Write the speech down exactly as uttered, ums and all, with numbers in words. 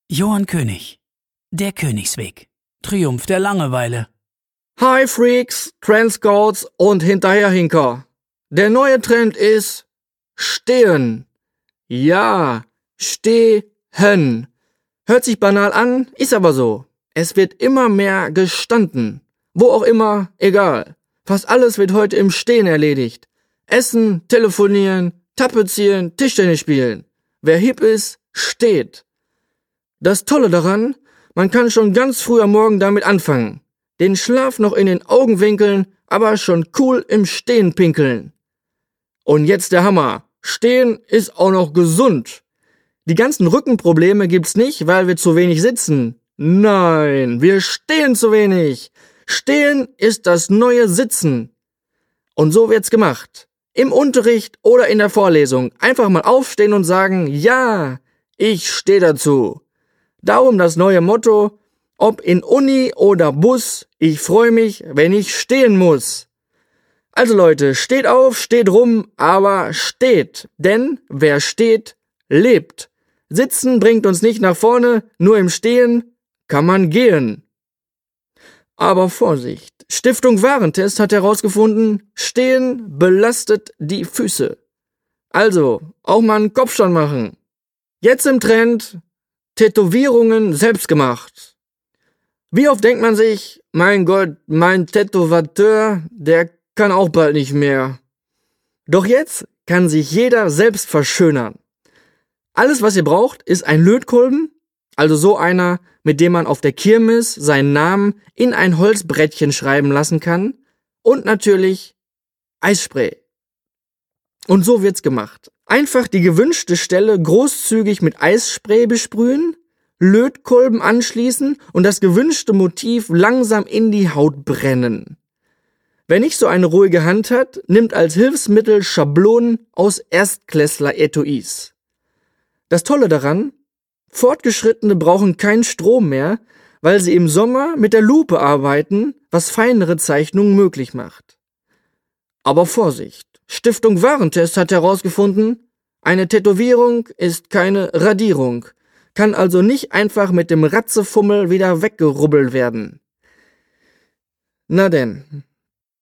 Johann König. Der Königsweg. Triumph der Langeweile. Hi Freaks, Trendscouts und Hinterherhinker. Der neue Trend ist stehen. Ja, stehen. Hört sich banal an, ist aber so. Es wird immer mehr gestanden. Wo auch immer, egal. Fast alles wird heute im Stehen erledigt. Essen, telefonieren, tapezieren, Tischtennis spielen. Wer hip ist, steht. Das Tolle daran, man kann schon ganz früh am Morgen damit anfangen. Den Schlaf noch in den Augenwinkeln, aber schon cool im Stehen pinkeln. Und jetzt der Hammer. Stehen ist auch noch gesund. Die ganzen Rückenprobleme gibt's nicht, weil wir zu wenig sitzen. Nein, wir stehen zu wenig. Stehen ist das neue Sitzen. Und so wird's gemacht. Im Unterricht oder in der Vorlesung. Einfach mal aufstehen und sagen, ja, ich stehe dazu. Darum das neue Motto, ob in Uni oder Bus, ich freue mich, wenn ich stehen muss. Also Leute, steht auf, steht rum, aber steht. Denn wer steht, lebt. Sitzen bringt uns nicht nach vorne, nur im Stehen kann man gehen. Aber Vorsicht, Stiftung Warentest hat herausgefunden, Stehen belastet die Füße. Also, auch mal einen Kopfstand machen. Jetzt im Trend, Tätowierungen selbst gemacht. Wie oft denkt man sich, mein Gott, mein Tätowateur, der kann auch bald nicht mehr. Doch jetzt kann sich jeder selbst verschönern. Alles, was ihr braucht, ist ein Lötkolben, also so einer, mit dem man auf der Kirmes seinen Namen in ein Holzbrettchen schreiben lassen kann, und natürlich Eisspray. Und so wird's gemacht. Einfach die gewünschte Stelle großzügig mit Eisspray besprühen, Lötkolben anschließen und das gewünschte Motiv langsam in die Haut brennen. Wer nicht so eine ruhige Hand hat, nimmt als Hilfsmittel Schablonen aus Erstklässler-Etuis. Das Tolle daran, Fortgeschrittene brauchen keinen Strom mehr, weil sie im Sommer mit der Lupe arbeiten, was feinere Zeichnungen möglich macht. Aber Vorsicht! Stiftung Warentest hat herausgefunden, eine Tätowierung ist keine Radierung, kann also nicht einfach mit dem Ratzefummel wieder weggerubbelt werden. Na denn,